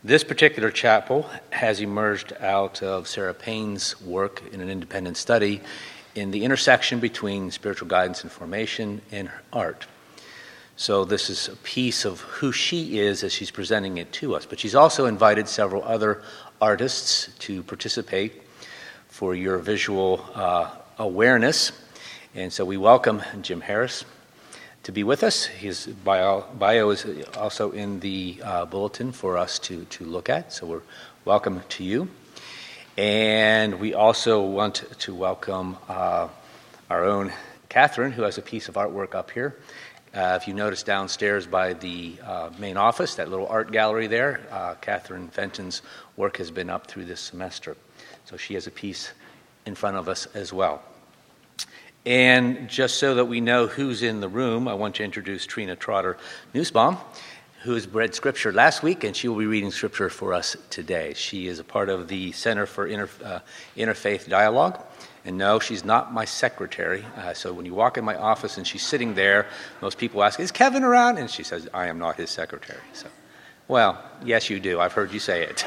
This particular chapel has emerged out of Sarah Payne's work in an independent study in the intersection between spiritual guidance and formation and art. So this is a piece of who she is as she's presenting it to us. But she's also invited several other artists to participate for your visual awareness. And so we welcome Jim Harris to be with us. His bio is also in the bulletin for us to look at. So we're welcome to you. And we also want to welcome our own Catherine, who has a piece of artwork up here. If you notice downstairs by the main office, that little art gallery there, Catherine Fenton's work has been up through this semester. So she has a piece in front of us as well. And just so that we know who's in the room, I want to introduce Trina Trotter Nussbaum, who has read Scripture last week, and she will be reading Scripture for us today. She is a part of the Center for Interfaith Dialogue. And no, she's not my secretary. So when you walk in my office and she's sitting there, most people ask, is Kevin around? And she says, I am not his secretary. So, well, yes, you do. I've heard you say it.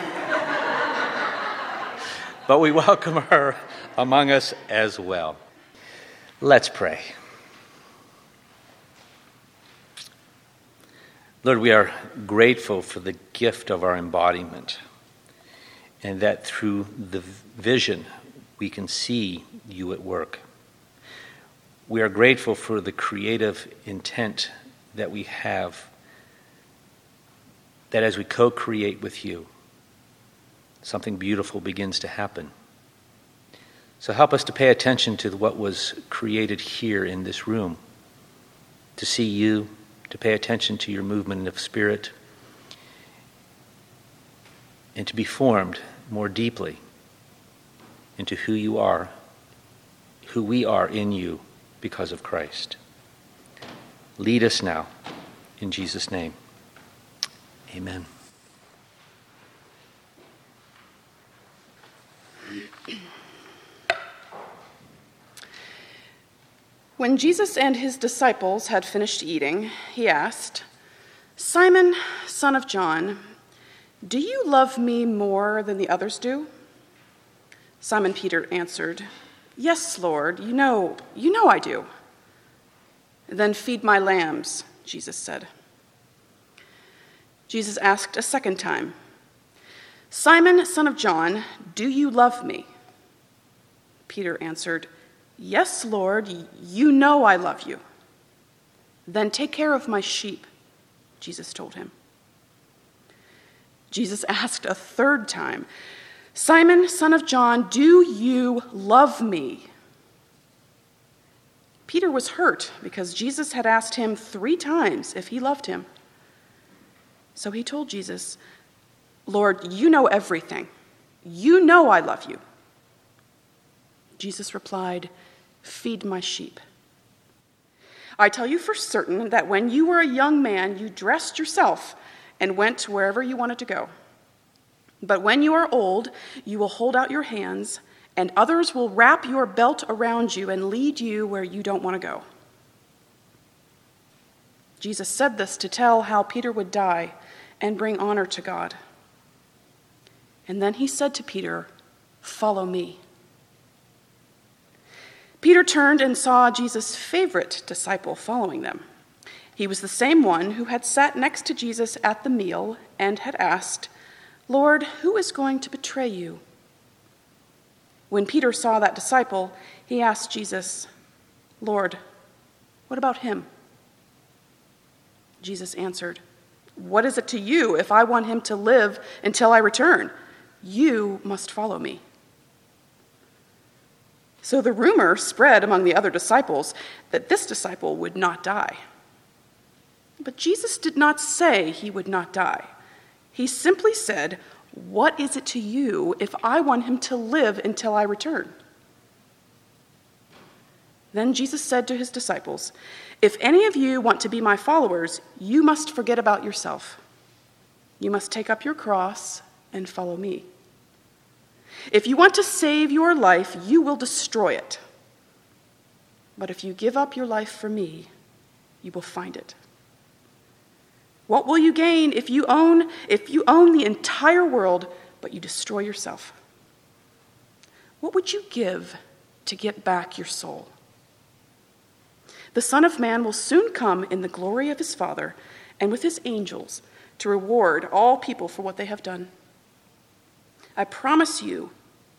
But we welcome her among us as well. Let's pray. Lord, we are grateful for the gift of our embodiment, and that through the vision we can see you at work. We are grateful for the creative intent that we have, that as we co-create with you, something beautiful begins to happen. So help us to pay attention to what was created here in this room, to see you, to pay attention to your movement of spirit, and to be formed more deeply into who you are, who we are in you because of Christ. Lead us now, in Jesus' name. Amen. When Jesus and his disciples had finished eating, he asked, Simon, son of John, do you love me more than the others do? Simon Peter answered, Yes, Lord, you know I do. Then feed my lambs, Jesus said. Jesus asked a second time, Simon, son of John, do you love me? Peter answered, Yes, Lord, you know I love you. Then take care of my sheep, Jesus told him. Jesus asked a third time, Simon, son of John, do you love me? Peter was hurt because Jesus had asked him 3 times if he loved him. So he told Jesus, Lord, you know everything. You know I love you. Jesus replied, Feed my sheep. I tell you for certain that when you were a young man, you dressed yourself and went wherever you wanted to go. But when you are old, you will hold out your hands, and others will wrap your belt around you and lead you where you don't want to go. Jesus said this to tell how Peter would die and bring honor to God. And then he said to Peter, Follow me. Peter turned and saw Jesus' favorite disciple following them. He was the same one who had sat next to Jesus at the meal and had asked, Lord, who is going to betray you? When Peter saw that disciple, he asked Jesus, Lord, what about him? Jesus answered, What is it to you if I want him to live until I return? You must follow me. So the rumor spread among the other disciples that this disciple would not die. But Jesus did not say he would not die. He simply said, What is it to you if I want him to live until I return? Then Jesus said to his disciples, If any of you want to be my followers, you must forget about yourself. You must take up your cross and follow me. If you want to save your life, you will destroy it. But if you give up your life for me, you will find it. What will you gain if you own the entire world, but you destroy yourself? What would you give to get back your soul? The Son of Man will soon come in the glory of his Father and with his angels to reward all people for what they have done. I promise you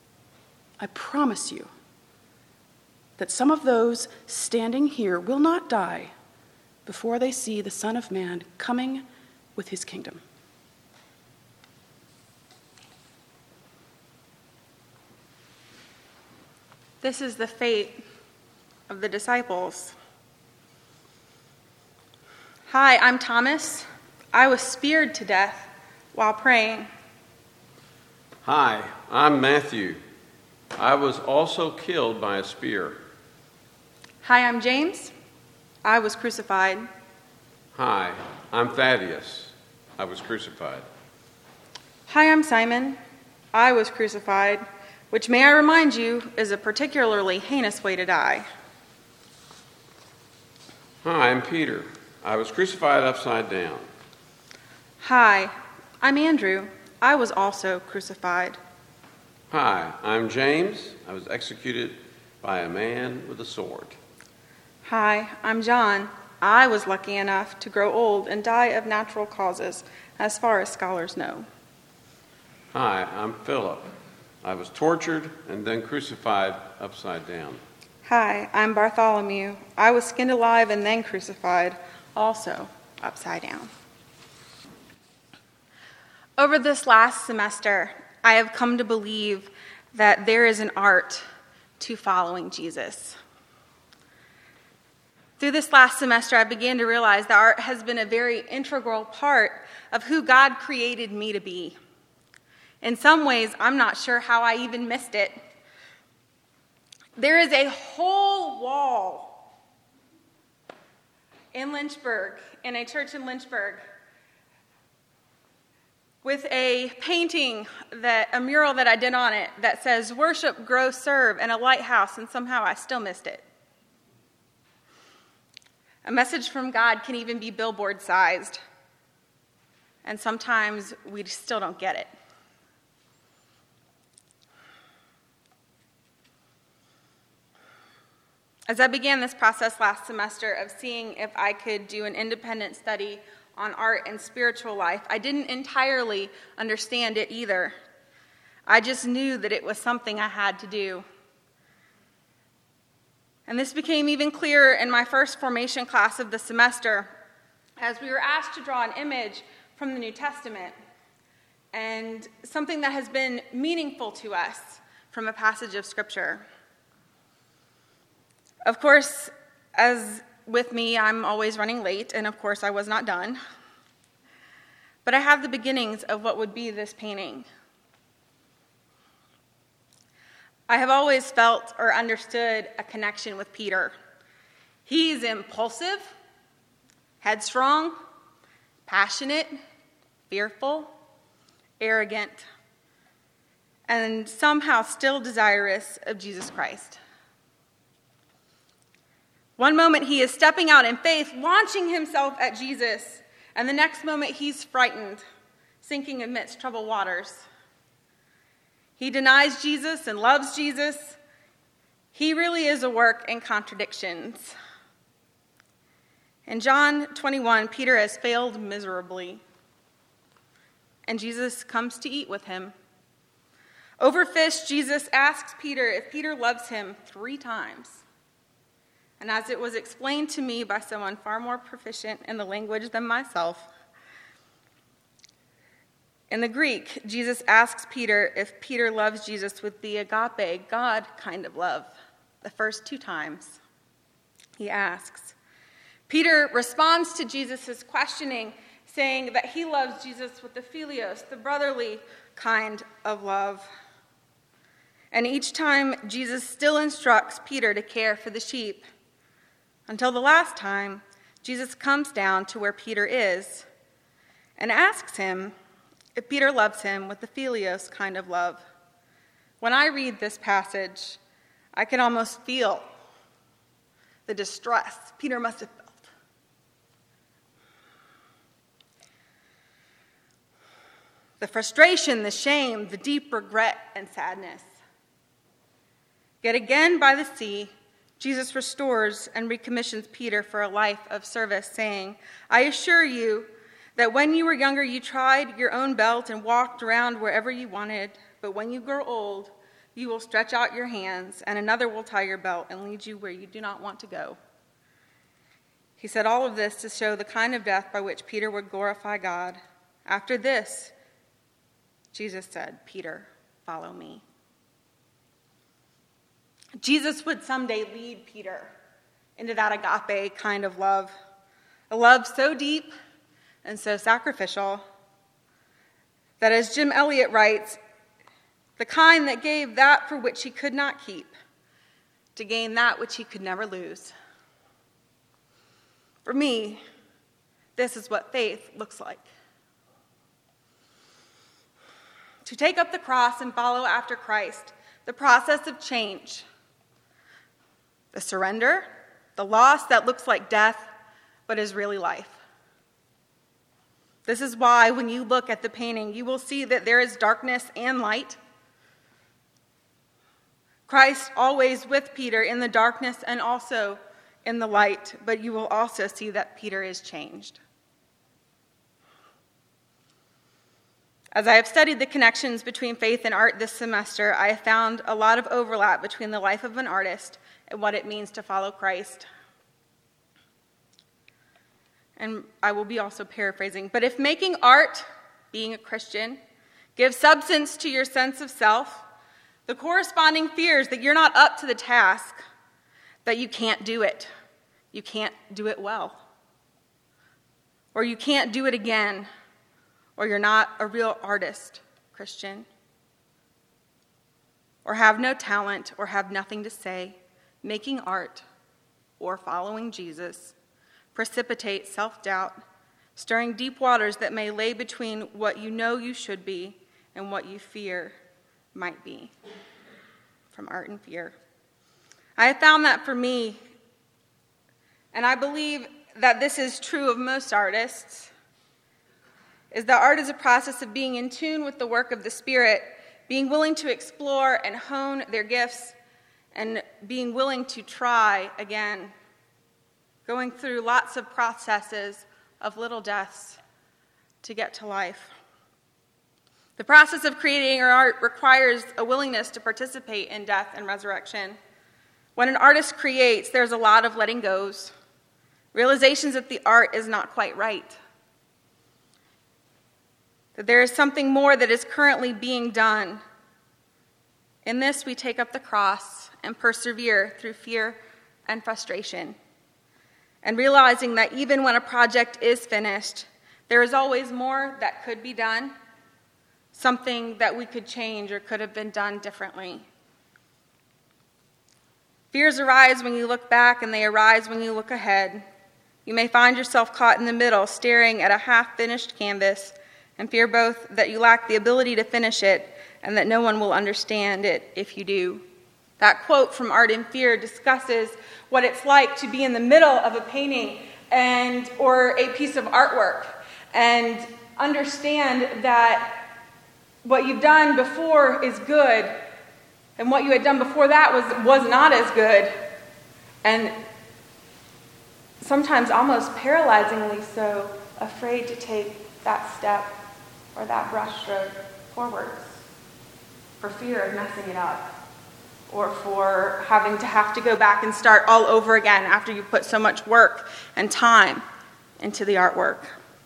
that some of those standing here will not die before they see the Son of Man coming with his kingdom. This is the fate of the disciples. Hi, I'm Thomas. I was speared to death while praying. Hi, I'm Matthew. I was also killed by a spear. Hi, I'm James. I was crucified. Hi, I'm Thaddeus. I was crucified. Hi, I'm Simon. I was crucified, which, may I remind you, is a particularly heinous way to die. Hi, I'm Peter. I was crucified upside down. Hi, I'm Andrew. I was also crucified. Hi, I'm James. I was executed by a man with a sword. Hi, I'm John. I was lucky enough to grow old and die of natural causes, as far as scholars know. Hi, I'm Philip. I was tortured and then crucified upside down. Hi, I'm Bartholomew. I was skinned alive and then crucified, also upside down. Over this last semester, I have come to believe that there is an art to following Jesus. Through this last semester, I began to realize that art has been a very integral part of who God created me to be. In some ways, I'm not sure how I even missed it. There is a whole wall in Lynchburg, in a church in Lynchburg, with a painting, a mural that I did on it that says, "Worship, grow, serve," and a lighthouse, and somehow I still missed it. A message from God can even be billboard-sized, and sometimes we still don't get it. As I began this process last semester of seeing if I could do an independent study on art and spiritual life, I didn't entirely understand it either. I just knew that it was something I had to do. And this became even clearer in my first formation class of the semester, as we were asked to draw an image from the New Testament and something that has been meaningful to us from a passage of Scripture. Of course, as with me, I'm always running late, and of course I was not done. But I have the beginnings of what would be this painting. I have always felt or understood a connection with Peter. He's impulsive, headstrong, passionate, fearful, arrogant, and somehow still desirous of Jesus Christ. One moment he is stepping out in faith, launching himself at Jesus, and the next moment he's frightened, sinking amidst troubled waters. He denies Jesus and loves Jesus. He really is a work in contradictions. In John 21, Peter has failed miserably, and Jesus comes to eat with him. Over fish, Jesus asks Peter if Peter loves him 3 times. And as it was explained to me by someone far more proficient in the language than myself, in the Greek, Jesus asks Peter if Peter loves Jesus with the agape, God kind of love, the first 2 times. He asks. Peter responds to Jesus' questioning, saying that he loves Jesus with the philios, the brotherly kind of love. And each time, Jesus still instructs Peter to care for the sheep. Until the last time, Jesus comes down to where Peter is and asks him if Peter loves him with the philios kind of love. When I read this passage, I can almost feel the distress Peter must have felt. the frustration, the shame, the deep regret and sadness. Yet again by the sea, Jesus restores and recommissions Peter for a life of service, saying, I assure you that when you were younger, you tried your own belt and walked around wherever you wanted, but when you grow old, you will stretch out your hands, and another will tie your belt and lead you where you do not want to go. He said all of this to show the kind of death by which Peter would glorify God. After this, Jesus said, Peter, follow me. Jesus would someday lead Peter into that agape kind of love, a love so deep and so sacrificial that, as Jim Elliot writes, the kind that gave that for which he could not keep to gain that which he could never lose. For me, this is what faith looks like. To take up the cross and follow after Christ, the process of change, the surrender, the loss that looks like death, but is really life. This is why when you look at the painting, you will see that there is darkness and light. Christ always with Peter in the darkness and also in the light, but you will also see that Peter is changed. As I have studied the connections between faith and art this semester, I have found a lot of overlap between the life of an artist and what it means to follow Christ. And I will be also paraphrasing, but if making art, being a Christian, gives substance to your sense of self, the corresponding fears that you're not up to the task, that you can't do it well, or you can't do it again, or you're not a real artist, Christian, or have no talent, or have nothing to say, making art, or following Jesus, precipitate self-doubt, stirring deep waters that may lay between what you know you should be and what you fear might be. From Art and Fear. I have found that for me, and I believe that this is true of most artists, is that art is a process of being in tune with the work of the Spirit, being willing to explore and hone their gifts, and being willing to try again, going through lots of processes of little deaths to get to life. The process of creating art requires a willingness to participate in death and resurrection. When an artist creates, there's a lot of letting goes, realizations that the art is not quite right, that there is something more that is currently being done. In this, we take up the cross and persevere through fear and frustration, and realizing that even when a project is finished, there is always more that could be done, something that we could change or could have been done differently. Fears arise when you look back, and they arise when you look ahead. You may find yourself caught in the middle, staring at a half-finished canvas, and fear both that you lack the ability to finish it and that no one will understand it if you do. That quote from Art and Fear discusses what it's like to be in the middle of a painting or a piece of artwork and understand that what you've done before is good, and what you had done before that was not as good, and sometimes almost paralyzingly so, afraid to take that step or that brushstroke forwards for fear of messing it up, or for having to go back and start all over again after you put so much work and time into the artwork.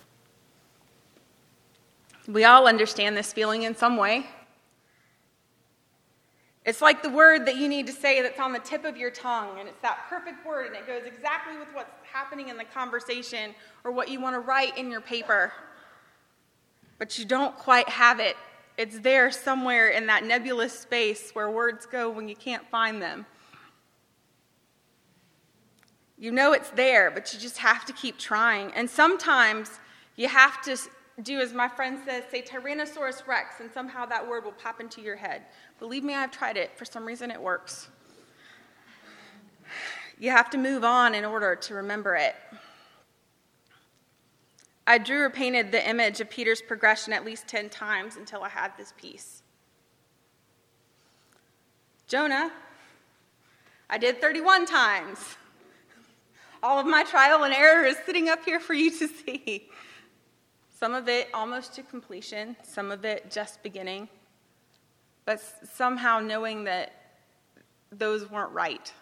We all understand this feeling in some way. It's like the word that you need to say that's on the tip of your tongue, and it's that perfect word, and it goes exactly with what's happening in the conversation or what you want to write in your paper. But you don't quite have it. It's there somewhere in that nebulous space where words go when you can't find them. You know it's there, but you just have to keep trying. And sometimes you have to do, as my friend says, say Tyrannosaurus Rex, and somehow that word will pop into your head. Believe me, I've tried it. For some reason, it works. You have to move on in order to remember it. I drew or painted the image of Peter's progression at least 10 times until I had this piece. Jonah, I did 31 times. All of my trial and error is sitting up here for you to see. Some of it almost to completion, some of it just beginning, but somehow knowing that those weren't right.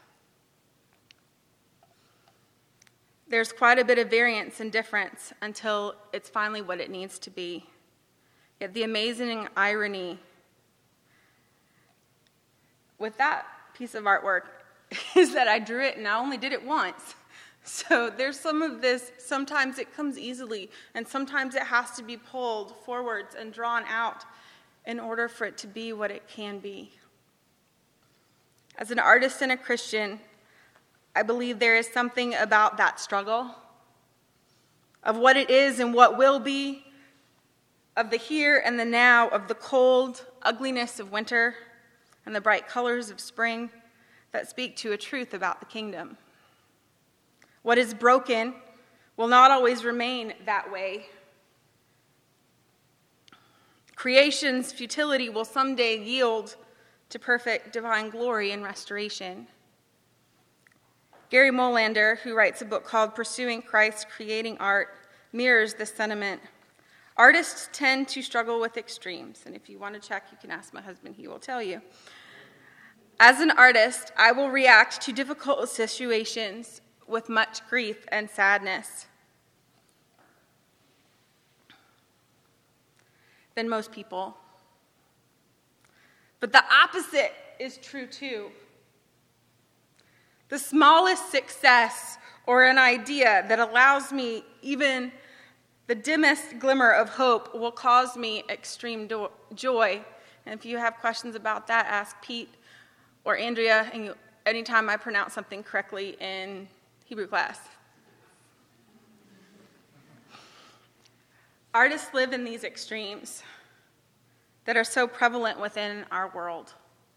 There's quite a bit of variance and difference until it's finally what it needs to be. Yet the amazing irony with that piece of artwork is that I drew it and I only did it once. So there's some of this, sometimes it comes easily, and sometimes it has to be pulled forwards and drawn out in order for it to be what it can be. As an artist and a Christian, I believe there is something about that struggle, of what it is and what will be, of the here and the now, of the cold ugliness of winter and the bright colors of spring that speak to a truth about the kingdom. What is broken will not always remain that way. Creation's futility will someday yield to perfect divine glory and restoration. Gary Molander, who writes a book called Pursuing Christ, Creating Art, mirrors this sentiment. Artists tend to struggle with extremes, and if you want to check, you can ask my husband, he will tell you. As an artist, I will react to difficult situations with much grief and sadness than most people. But the opposite is true too. The smallest success or an idea that allows me even the dimmest glimmer of hope will cause me extreme joy. And if you have questions about that, ask Pete or Andrea and anytime I pronounce something correctly in Hebrew class. Artists live in these extremes that are so prevalent within our world.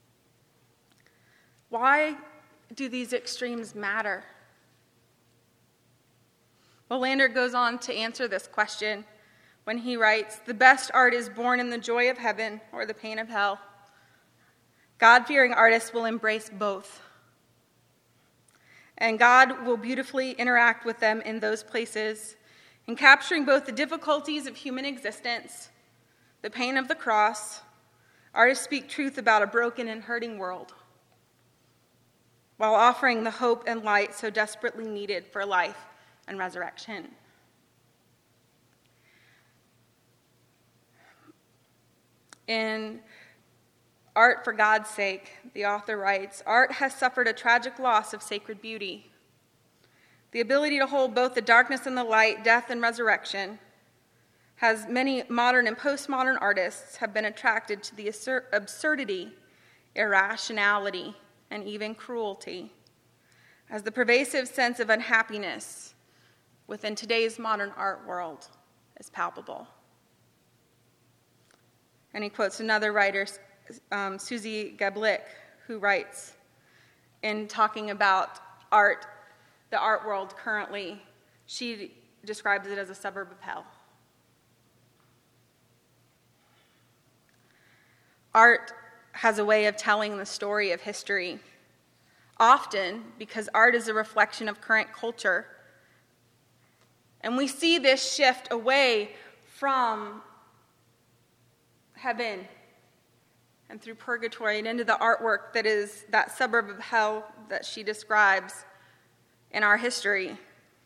Why do these extremes matter? Molander goes on to answer this question when he writes, "The best art is born in the joy of heaven or the pain of hell. God-fearing artists will embrace both. And God will beautifully interact with them in those places, in capturing both the difficulties of human existence, the pain of the cross. Artists speak truth about a broken and hurting world, while offering the hope and light so desperately needed for life and resurrection." In Art for God's Sake, the author writes, "Art has suffered a tragic loss of sacred beauty. The ability to hold both the darkness and the light, death and resurrection, has many modern and postmodern artists have been attracted to the absurdity, irrationality, and even cruelty as the pervasive sense of unhappiness within today's modern art world is palpable." And he quotes another writer, Susie Gablick, who writes, in talking about art, the art world currently, she describes it as a suburb of hell. Art has a way of telling the story of history, often because art is a reflection of current culture. And we see this shift away from heaven and through purgatory and into the artwork that is that suburb of hell that she describes in our history.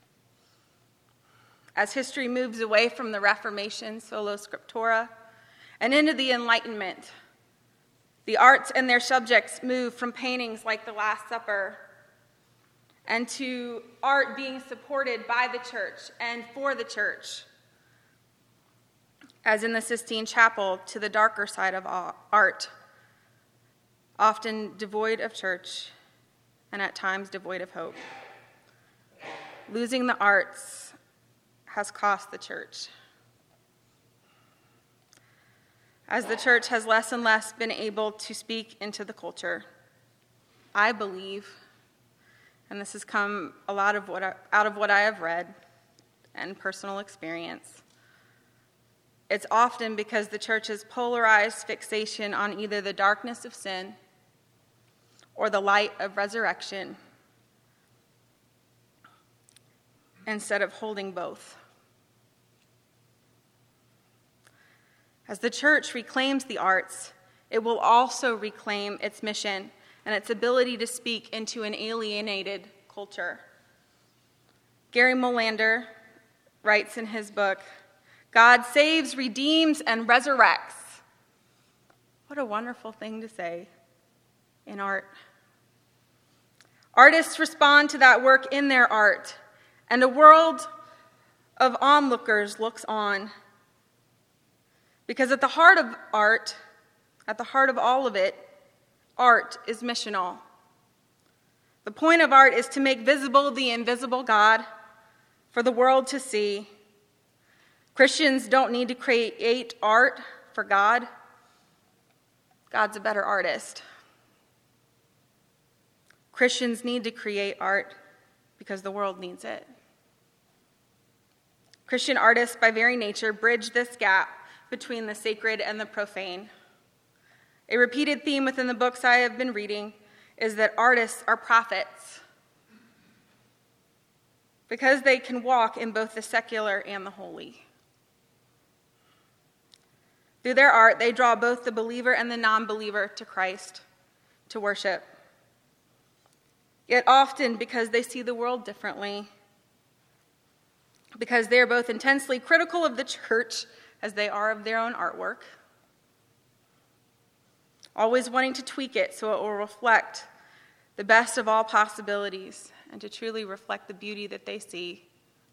As history moves away from the Reformation, sola scriptura, and into the Enlightenment, the arts and their subjects move from paintings like The Last Supper and to art being supported by the church and for the church, as in the Sistine Chapel, to the darker side of art, often devoid of church and at times devoid of hope. Losing the arts has cost the church, as the church has less and less been able to speak into the culture. I believe, and this has come a lot of out of what I have read and personal experience. It's often because the church's polarized fixation on either the darkness of sin or the light of resurrection, instead of holding both. As the church reclaims the arts, it will also reclaim its mission and its ability to speak into an alienated culture. Gary Molander writes in his book, "God saves, redeems, and resurrects." What a wonderful thing to say in art. Artists respond to that work in their art, and a world of onlookers looks on. Because at the heart of art, at the heart of all of it, art is missional. The point of art is to make visible the invisible God for the world to see. Christians don't need to create art for God. God's a better artist. Christians need to create art because the world needs it. Christian artists, by very nature, bridge this gap between the sacred and the profane. A repeated theme within the books I have been reading is that artists are prophets because they can walk in both the secular and the holy. Through their art, they draw both the believer and the non-believer to Christ, to worship. Yet often, because they see the world differently, because they are both intensely critical of the church as they are of their own artwork, always wanting to tweak it so it will reflect the best of all possibilities and to truly reflect the beauty that they see.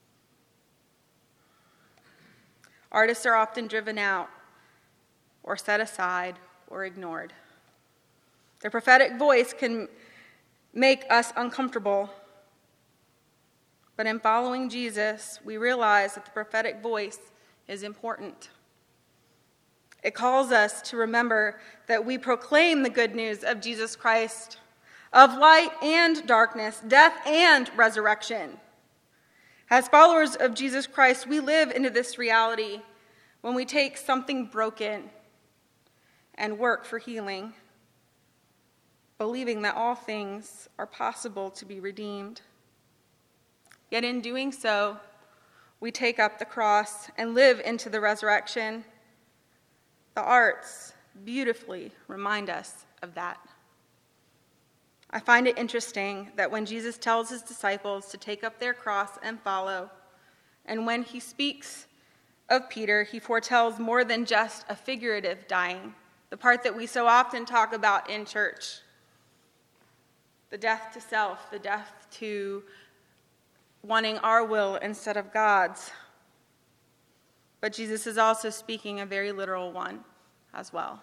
Artists are often driven out or set aside or ignored. Their prophetic voice can make us uncomfortable. But in following Jesus, we realize that the prophetic voice is important. It calls us to remember that we proclaim the good news of Jesus Christ, of light and darkness, death and resurrection. As followers of Jesus Christ, we live into this reality when we take something broken and work for healing, believing that all things are possible to be redeemed. Yet in doing so, we take up the cross and live into the resurrection. The arts beautifully remind us of that. I find it interesting that when Jesus tells his disciples to take up their cross and follow, and when he speaks of Peter, he foretells more than just a figurative dying, the part that we so often talk about in church. The death to self, the death to wanting our will instead of God's. But Jesus is also speaking a very literal one as well.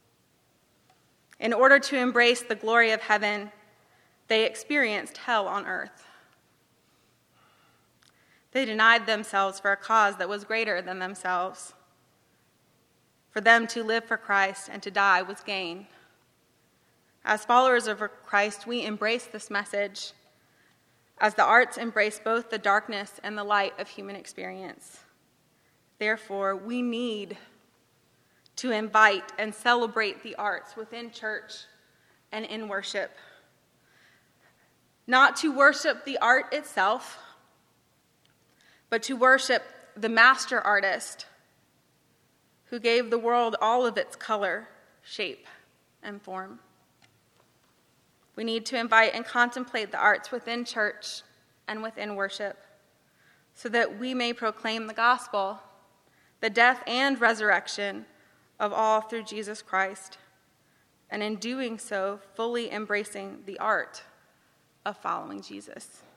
In order to embrace the glory of heaven, they experienced hell on earth. They denied themselves for a cause that was greater than themselves. For them to live for Christ and to die was gain. As followers of Christ, we embrace this message as the arts embrace both the darkness and the light of human experience. Therefore, we need to invite and celebrate the arts within church and in worship. Not to worship the art itself, but to worship the master artist who gave the world all of its color, shape, and form. We need to invite and contemplate the arts within church and within worship so that we may proclaim the gospel, the death and resurrection of all through Jesus Christ, and in doing so, fully embracing the art of following Jesus.